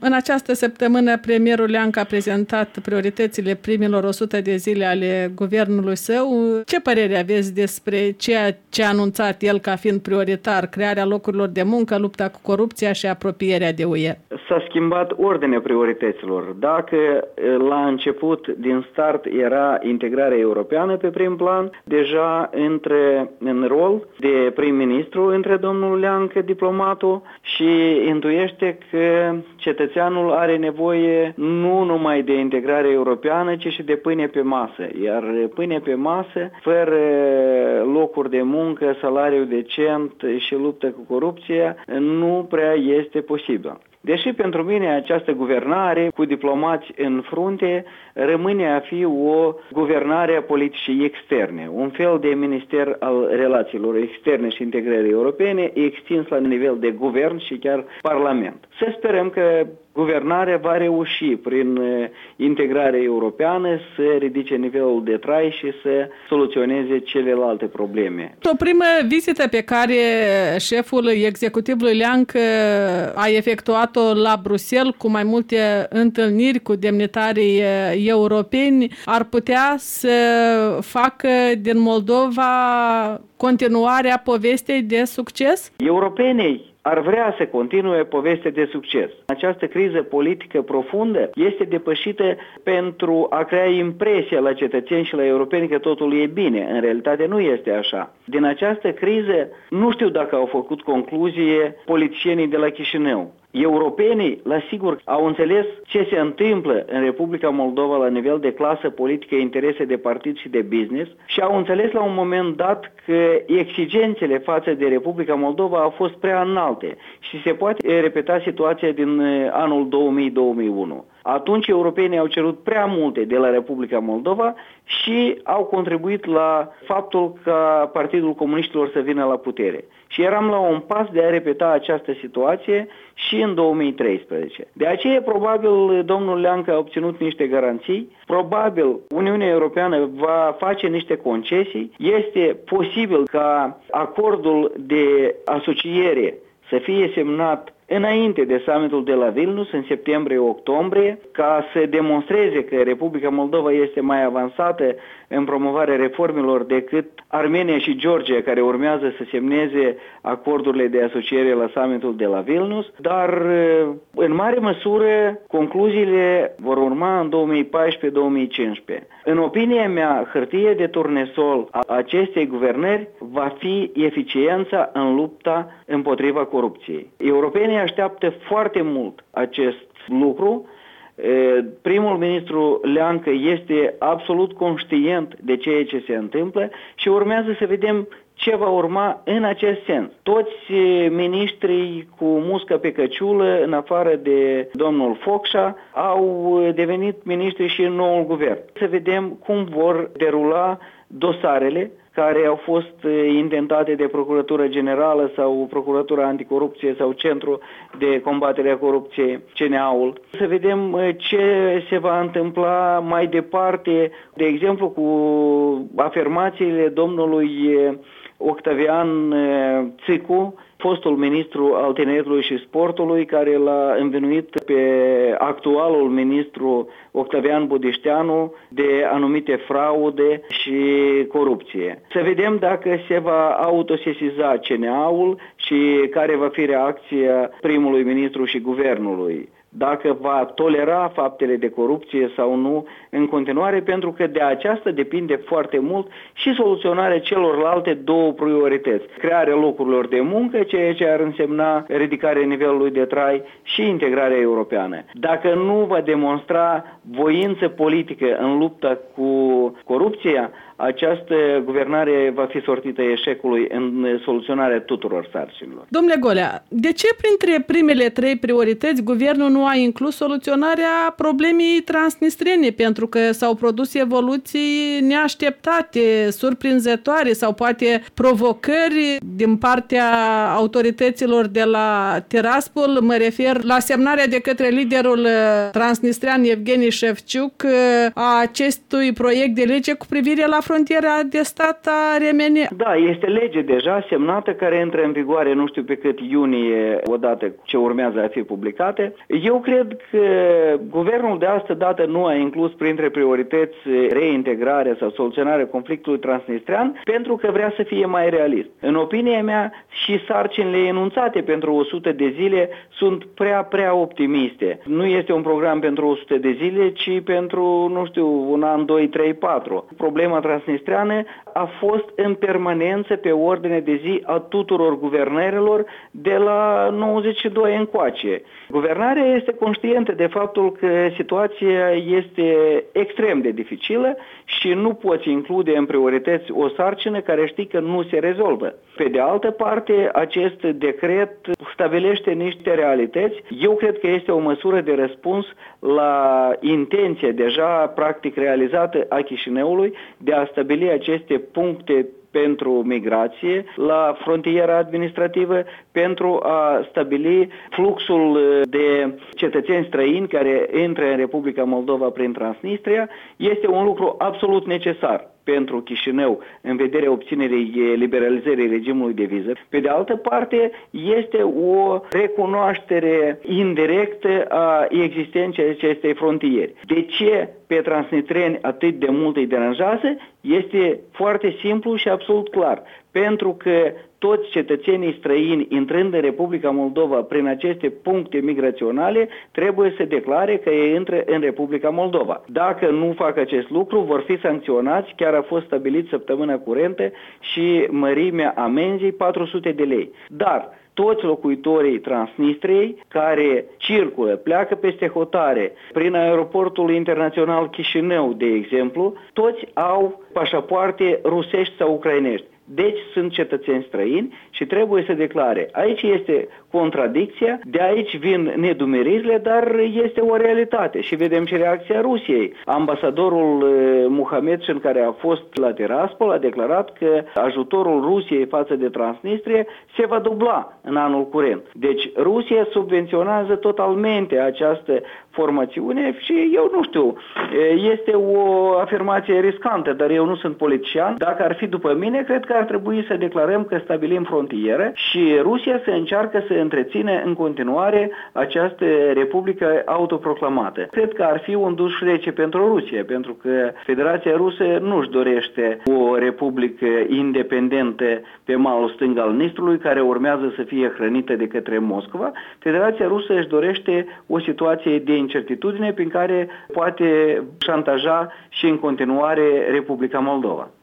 În această săptămână, premierul Leancă a prezentat prioritățile primilor 100 de zile ale guvernului său. Ce părere aveți despre ceea ce a anunțat el ca fiind prioritar, crearea locurilor de muncă, lupta cu corupția și apropierea de UE? S-a schimbat ordinea priorităților. Dacă la început, din start, era integrarea europeană pe prim plan, deja în rol de prim-ministru între domnul Leancă, diplomatul, și intuiește că cetățeanul are nevoie nu numai de integrare europeană, ci și de pâine pe masă. Iar pâine pe masă, fără locuri de muncă, salariu decent și luptă cu corupția, nu prea este posibil. Deși pentru mine această guvernare cu diplomați în frunte rămâne a fi o guvernare a politicii externe, un fel de minister al relațiilor externe și integrării europene extins la nivel de guvern și chiar parlament. Să sperăm că guvernarea va reuși prin integrarea europeană să ridice nivelul de trai și să soluționeze celelalte probleme. O primă vizită pe care șeful executivului Leancă a efectuat-o la Bruxelles cu mai multe întâlniri cu demnitarii europeni ar putea să facă din Moldova continuarea povestei de succes? Europenii ar vrea să continue povestea de succes. Această criză politică profundă este depășită pentru a crea impresia la cetățeni și la europeni că totul e bine. În realitate nu este așa. Din această criză nu știu dacă au făcut concluzie politicienii de la Chișinău. Europenii, la sigur, au înțeles ce se întâmplă în Republica Moldova la nivel de clasă politică, interese de partid și de business și au înțeles la un moment dat că exigențele față de Republica Moldova au fost prea înalte și se poate repeta situația din anul 2000-2001. Atunci europenii au cerut prea multe de la Republica Moldova și au contribuit la faptul ca Partidul Comuniștilor să vină la putere. Și eram la un pas de a repeta această situație și în 2013. De aceea, probabil, domnul Leancă a obținut niște garanții, probabil Uniunea Europeană va face niște concesii, este posibil ca acordul de asociere să fie semnat înainte de summitul de la Vilnius, în septembrie-octombrie, ca să demonstreze că Republica Moldova este mai avansată în promovarea reformelor decât Armenia și Georgia, care urmează să semneze acordurile de asociere la summitul de la Vilnius, dar în mare măsură concluziile vor urma în 2014-2015. În opinia mea, hârtie de turnesol a acestei guvernări va fi eficiența în lupta împotriva corupției. Europenii așteaptă foarte mult acest lucru. Primul ministru Leancă este absolut conștient de ceea ce se întâmplă și urmează să vedem ce va urma în acest sens. Toți miniștrii cu muscă pe căciulă, în afară de domnul Focșa, au devenit miniștri și în noul guvern. Să vedem cum vor derula dosarele care au fost intentate de Procuratura Generală sau Procuratura Anticorupție sau Centrul de Combatere a Corupției, CNA-ul. Să vedem ce se va întâmpla mai departe, de exemplu cu afirmațiile domnului Octavian Țicu, fostul ministru al tineretului și sportului, care l-a învinuit pe actualul ministru Octavian Budișteanu de anumite fraude și corupție. Să vedem dacă se va autosesiza CNA-ul și care va fi reacția primului ministru și guvernului. Dacă va tolera faptele de corupție sau nu în continuare, pentru că de aceasta depinde foarte mult și soluționarea celorlalte două priorități. Crearea locurilor de muncă, ceea ce ar însemna ridicarea nivelului de trai și integrarea europeană. Dacă nu va demonstra voință politică în lupta cu corupția, această guvernare va fi sortită eșecului în soluționarea tuturor sarcinilor. Domnule Golea, de ce printre primele 3 priorități guvernul nu a inclus soluționarea problemei transnistrene? Pentru că s-au produs evoluții neașteptate, surprinzătoare sau poate provocări din partea autorităților de la Tiraspol. Mă refer la semnarea de către liderul transnistrean Evgeni Șefciuc a acestui proiect de lege cu privire la frontiera de stat a RMN. Da, este lege deja semnată care intră în vigoare nu știu pe cât iunie, odată ce urmează a fi publicate. Eu cred că guvernul de astă dată nu a inclus printre priorități reintegrarea sau soluționarea conflictului transnistrean pentru că vrea să fie mai realist. În opinia mea, și sarcinile enunțate pentru 100 de zile sunt prea optimiste. Nu este un program pentru 100 de zile, ci pentru, nu știu, un an, 2, 3, 4. Problema transnistreană a fost în permanență pe ordine de zi a tuturor guvernărilor de la 92 încoace. Guvernarea este conștientă de faptul că situația este extrem de dificilă și nu poți include în priorități o sarcină care știi că nu se rezolvă. Pe de altă parte, acest decret stabilește niște realități. Eu cred că este o măsură de răspuns la intenția deja practic realizată a Chișinăului de a stabili aceste puncte pentru migrație la frontiera administrativă, pentru a stabili fluxul de cetățeni străini care intră în Republica Moldova prin Transnistria. Este un lucru absolut necesar pentru Chișinău în vederea obținerii liberalizării regimului de viză. Pe de altă parte, este o recunoaștere indirectă a existenței acestei frontiere. De ce pe transnistreni atât de mult îi deranjează? Este foarte simplu și absolut clar. Pentru că toți cetățenii străini intrând în Republica Moldova prin aceste puncte migraționale trebuie să declare că ei intră în Republica Moldova. Dacă nu fac acest lucru, vor fi sancționați, chiar a fost stabilit săptămâna curentă și mărimea amenzii 400 de lei. Dar toți locuitorii Transnistriei care circulă, pleacă peste hotare, prin aeroportul internațional Chișinău, de exemplu, toți au pașapoarte rusești sau ucrainești. Deci sunt cetățeni străini și trebuie să declare. Aici este contradicția, de aici vin nedumeririle, dar este o realitate și vedem și reacția Rusiei. Ambasadorul Muhamedșin, care a fost la Tiraspol, a declarat că ajutorul Rusiei față de Transnistrie se va dubla în anul curent. Deci Rusia subvenționează totalmente această formațiune și eu nu știu, este o afirmație riscantă, dar eu nu sunt politician. Dacă ar fi după mine, cred că ar trebui să declarăm că stabilim frontieră și Rusia să încearcă să întrețină în continuare această republică autoproclamată. Cred că ar fi un duș rece pentru Rusia, pentru că Federația Rusă nu-și dorește o republică independentă pe malul stâng al Nistrului, care urmează să fie hrănită de către Moscova. Federația Rusă își dorește o situație de incertitudine prin care poate șantaja și în continuare Republica Moldova.